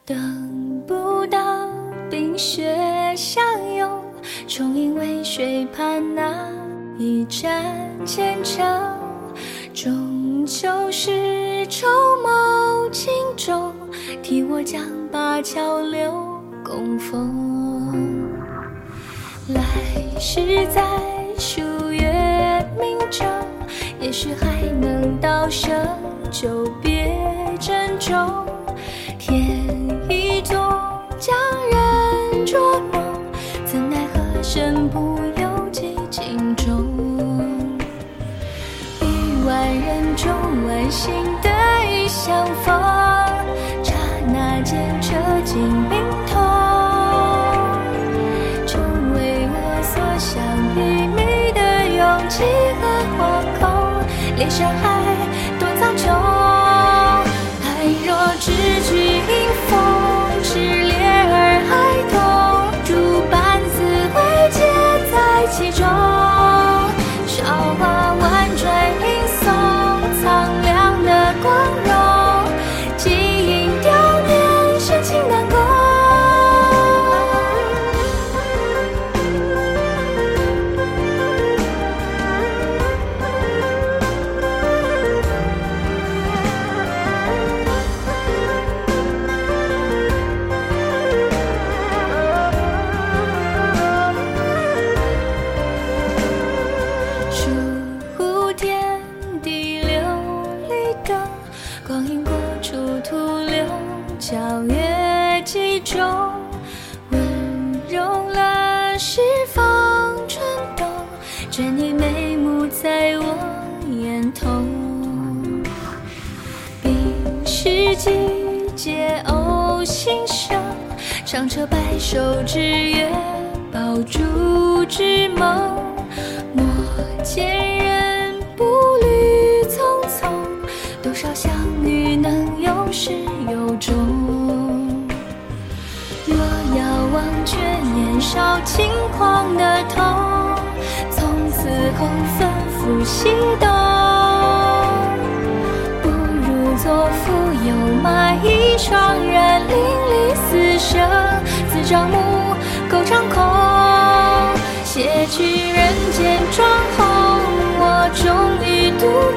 等不到冰雪相拥，终因为水畔那一盏前程，终究是筹谋轻重，替我将灞桥留供奉。来世在数月明正，也许还能道声久别珍重。天意中将人捉弄，怎奈何身不由己境中。于万人中万幸的一相逢，刹那间彻尽冰痛。终为我所想秘密的勇气和惶恐，连山海多苍穹。爱若知句迎风，炽烈而孩童，诸般滋味皆在其中。韶华婉转吟诵，苍凉的光荣，记忆凋年，深情难共。光阴过处徒留皎月记中，温柔了十方春冬，倦你眉目在我眼瞳。冰释季节偶心生，长车白首之约，抱烛之梦。莫见人步履匆匆，多少相遇能有始有终。若要忘却年少轻狂的痛，从此红粉拂西东。不如作赋有马一双人，淋漓四射，自照目够长空。写去人间妆红，我终于独